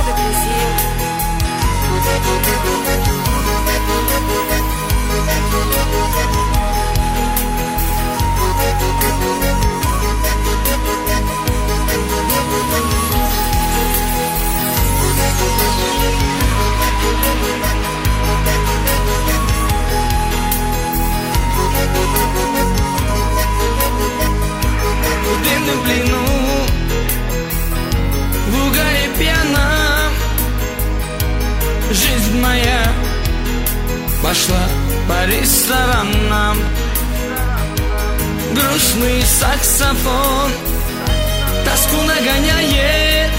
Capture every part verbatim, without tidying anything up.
avec plaisir. В дымном плену, в угаре пьяном, жизнь моя пошла по ресторанам. Грустный саксофон тоску нагоняет,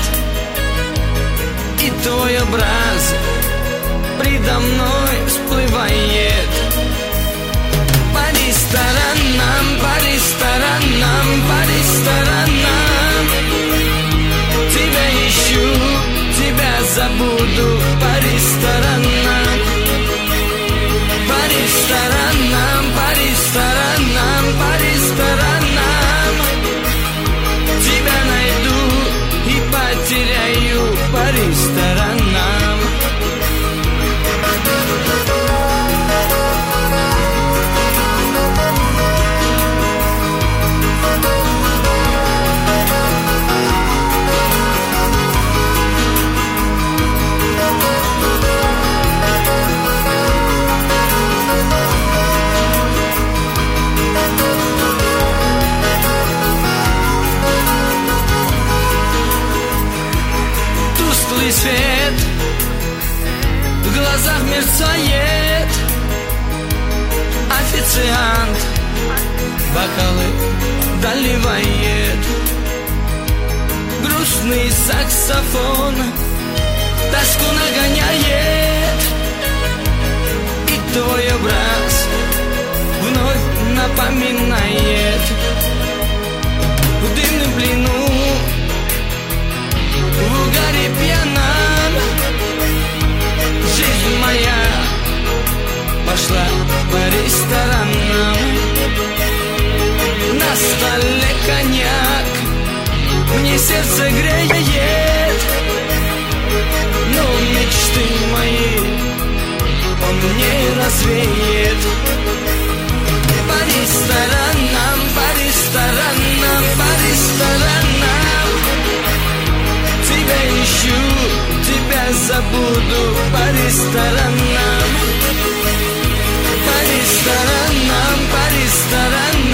и твой образ предо мной всплывает. По ресторанам, по ресторанам, по ресторанам тебя ищу, тебя забуду. По ресторанам, по ресторанам, по ресторанам, по ресторанам тебя найду и потеряю. По ресторанам. Тусклый свет в глазах мерцает, официант бокалы доливает. Грустный саксофон тоску нагоняет, и твой образ вновь напоминает. В дымном плену, в угаре пьяном, жизнь моя пошла по ресторанам. На столе коньяк мне сердце греет, но мечты мои он не развеет. По ресторанам, по ресторанам, по ресторанам тебя ищу, тебя забуду. По ресторанам, по ресторанам, по ресторанам